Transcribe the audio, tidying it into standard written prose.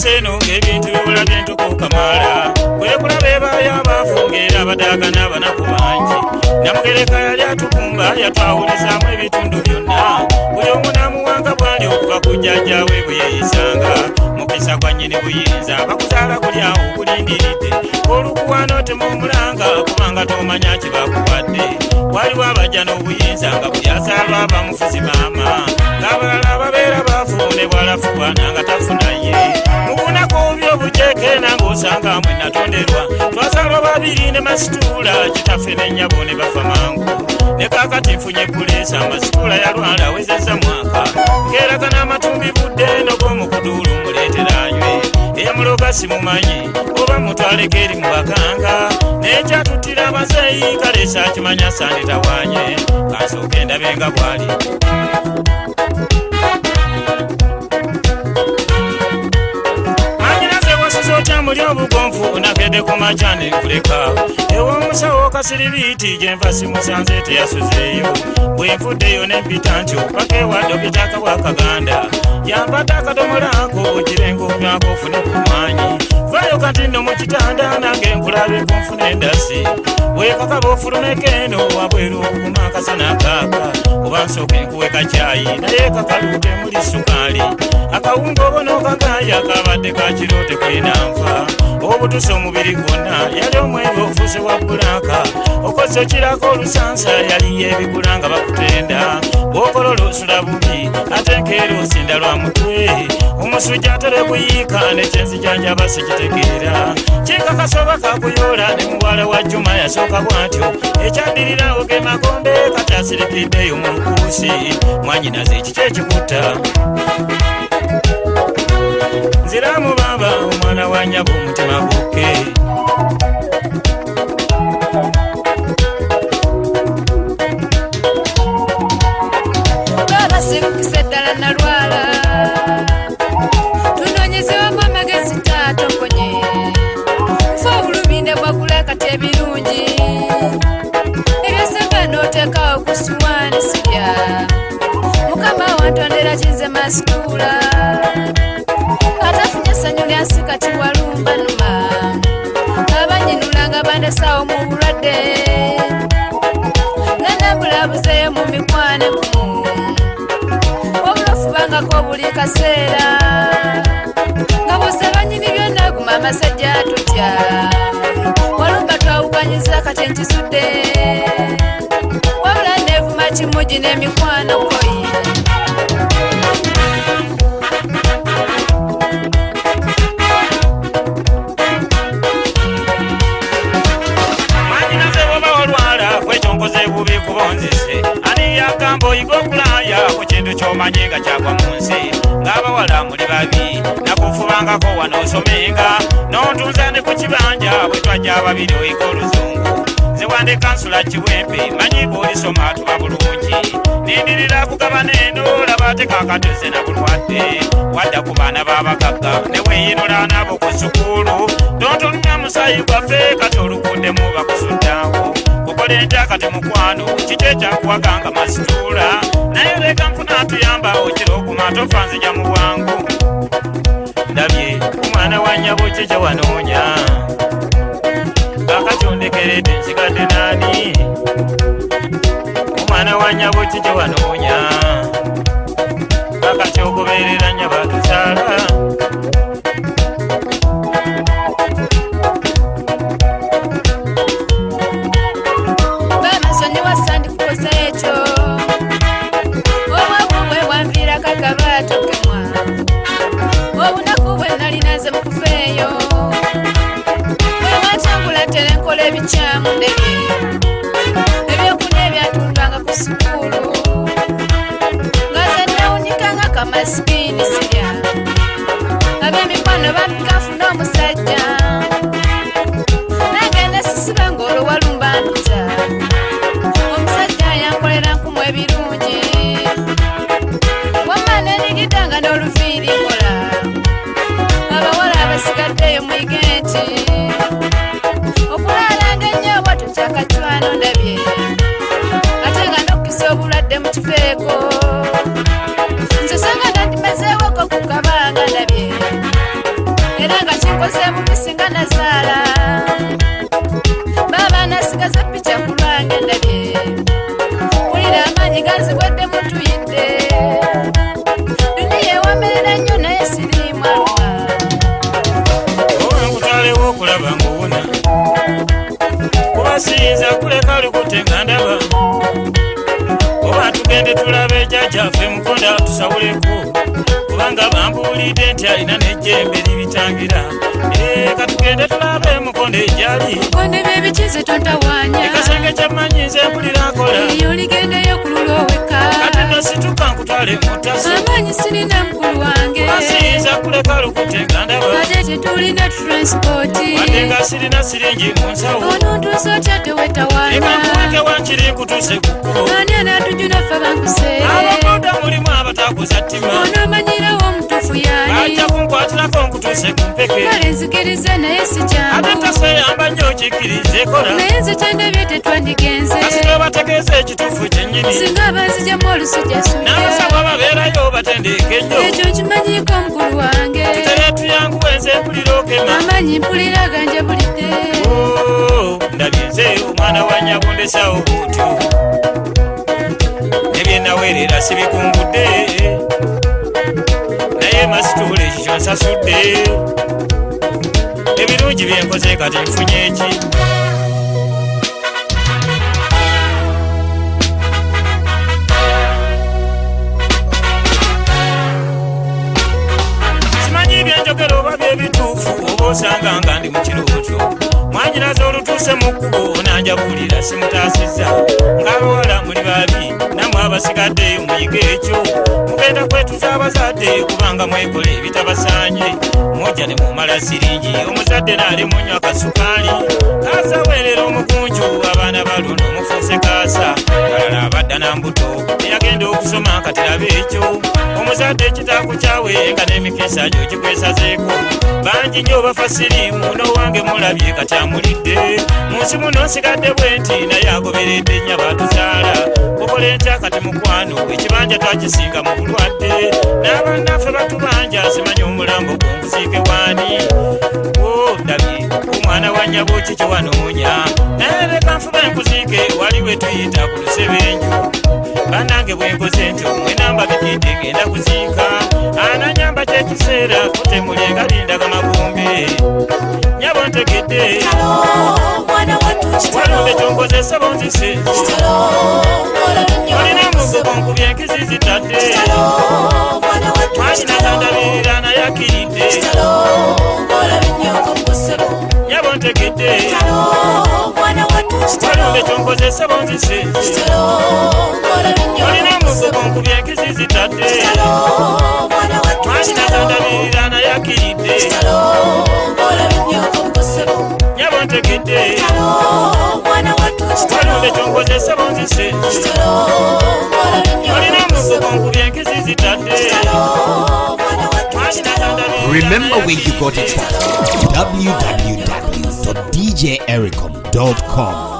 eno ng'ebintu biwula by'entuko kamala kwekulaba ebaayo abaafu ng'era abadaaga n'abanaku bangi Namugereka yali atukumba yatwawulizaamu ebitundu byonna buli omu n'amuwanga bwali okuva ku jjajjaawe bwe yeeyisanga mukisa gwa nnyini buyinza bakuzaala guli awo okulindiridde olukuwaano temumulanga kubanga tomanya kibakuwadde waliwo abajja n'obuyinza nga buli azaalwa abamufuzi maama ng'abalala babeera baafuune bwalafuwa nanga tafunaye mubunako by'obujeeke nanga osanga mwe natonderwa twazaalwa babiri ne masituula kitaffe n'ennyabo ne bafa mangu ne kaakati nfunye puleesa masituula yalwala awezezza mwaka ng'eraga n'amatumbi budde n'ogw'omukuduulu muleetera anywe eyamuloga simumanyi oba mutwaleko eri mu bakanga n'ekyatuttira abazeeyi kaleesa akimanya sanditawanye kansooke ndabe nga bwali muli obugonfu nakedde ku majani nkuleka ew'omusawo kasiribiiti gye nva simusanze teyasuzeeyo bwe nvuddeyo nempita ntyo paka ewadde obitaka bwa kaganda yambadde akadomolako ogirenga omyako ofune ku maanyi vayo kati nno mu kitanda nange nkulabeko nfune endasi weekakaba ofulumeko eno wabweru okukuma akasana akaaka oba nsooke nkuweka caayi naye kakaluute muli sukaali akawunga obona okagaaya kabadde kakiro tekulina nfa obutuse omubiri gwonna yali omwebe ofuuse wa bbulaka okozesa okirako olusansa yali yebigula nga bakutenda bw'okolola osula bubi ate nkeera osinda lwa mutwe omusujja atere kuyiika nekyenzijjanjaba sikitegeera kikakasoba kakuyoola ne muwala wa Juma yasooka bw'atyo ekyaddirirawo ge makombe kati asirikiddeyo mu nkuusi mwanyinaze ekiki ekikutta nziramu baba omwana wa nnyabo omutima gukke baba sikukisa eddala nalwala tunoonyezewako amagezi taatokonye fa obulubinde bwagula kati ebirungi ebyosanga n'oteekawo ku suwaani sirya mukama wantondera kinze masituula atafunye essanyu lyansi kati walumba numa abanyinulanga bandesawo mu bulwadde nanambulabuzeeyo mu mikwano ekumu obulofu bangako buli kaseera nga bose banyini byonna guma amasajja tutya walumba twawukanyiza kati enkizudde wabula neevuma kimugi n'emikwano koyi bubi kubonzise ani yagamba oyiga okulaya ku kintu ky'omanyi nga kyagwa mu nsi ng'abawala muli babi nakufubangako wanoosomenga n'ontuuza ne ku kibanja bwe twajja ababiri oyiga oluzungu nze wande kansula kiwempe manyi bw'olisoma tuba bulungi nindirira kugaba n'endo laba ate kakatuze na bulwadde wadda ku baana b'abagagga ne weeyinula nabo ku sukuulu tontolumya musaayi gwaffe kati olukuddemu bakusuddawo kukolenja kati mukwano kikye kyakuwaganga masituula naye leka nfuna atuyamba okira okuma tofa nzija mu bwangu ndabye omwana wa nnyabo kye kye wanoonya akakyondekeredde nsigadde naani omwana wa nnyabo kye kye wanoonya akakyogoberera nnya batuzaala obunaku bwe nalinaze mukufeeyo bwewatangula tere nkola ebikyamu ndebye ebyokulya ebyatundwanga ku sukuulu nga ze newunyikanga kamasipini sirya ab'emikwano bamikafuna omusajja nagenda sisiba ng'olwo walumba ntuza omusajja yankolera nkumu ebirungi wamana enigidanga n'oluviiri nkola abawala abasigaddeyo mwige nti okulalanga ennyo bwatyo kyakacwano ndabye ate nga n'okukisa obulwadde mu kifeeko nze sanga nandimezeewoko ku kabanga ndabye nakoze mubisinga nazala baba nasigaza picha kulwange ndabye ulira amanyi ganzibwedde mutuyidde duniya wamerera nnyo naye sirimu aluma nkutwalewo okulaba nguwuna kuba siyinza kuleka lukutenga ndaba oba tugende tulabe jjajjaffe mukonda tusawuleko kubanga bambuulidde nti alina n'ejjembe libitangira katugende tulabe mukonda ejjali mukonde byebikize tontawaanya ekasenge kyammanyi nze mpulira akola eyo ligendeyo kulula oweka kati nosituka nkutwale mutaso amanyi sirina mukulu wange basiyinza kuleka lukutenga ndaba ate tetulina transpoti wadde nga sirina siringi mu nsawo onontuusa otya tewetawaana ekankuweke wankiri nkutuse kukkubo ani anaatujuna ffe bankuseere ababoda mulimu abatakuza ttima onoomanyirawo omutuufu yaani bajja kunkwatirako nkutuse ku mpeke kale nzikiriza naye si ate kyangu taseyamba nnyo okikkiriza ekola naye nze kyendabye tetwandigenze kasita bategeeza ekituufu kyennyini singa banzigyamu olusujja sujja n'abasaba babeerayo batendeeka ennyo ekyo nkimanyiko mukulu wange tutere tuyanguwe nze mpulira okema amanyi mpulira ganja bulidde ndabye nze omwana wa nyabundesawo butyo nebyenaweerera sibikumbudde naye masitula ekikyo nsasudde ebirungi byenkoze kati nfunye eki simanyi byenjogera oba byebituufu oba osanga nga ndi mu kirooto mwanyinaza olutuuse mu kkubo nanjabulira simutaasizza ng'abawala muli babi nammwe abasigaddeyo muyiga ekyo mugenda kwetuza abazadde kubanga mwekole ebitabasaanye mujja ne mumala siringi omuzadde naali munywa akasukaali kazaweerera omukunju abaana baluno mufuuse kaasa balala abadda na mbuto eyagenda okusoma katirabe ekyo omuzadde ekitaakukyawe nga n'emikisa gyo gikwesazeeko bangi nnyo bafa sirimu n'owange mulabye kati amulidde mu nsi muno nsigadde bwenti naye agoberedde nnya batuzaala okole ntya kati mukwano ekibanja twakisinga mu bulwadde n'abannaffe batubanja simanyi omulambo gonguziike waani ndabye omwana wa nnyabooki kye wanoonya naye leka nfuba enkuziike wali we tuyita ku lusebenju bannange bwenkoze ntyo mwenamba bikidde ngenda kuziika ananyamba kyekiseera kutemulenga lindaga magumbe nyabo ntegedde walumbe kyonkozesa bonzise olina mugogo nkubye enkizi zitadde mwakinazandabirira naye akiridde nyabo ntegedde walumbe kyonkozesa bonzise olina mugogo nkubye enkizi zitadde mwakinazandabirira naye akiridde nyabo ntegedde walumbe kyonkozesa bonzise olina mugogo nkubye enkizi zitadde. Remember where you got it from. www.djericom.com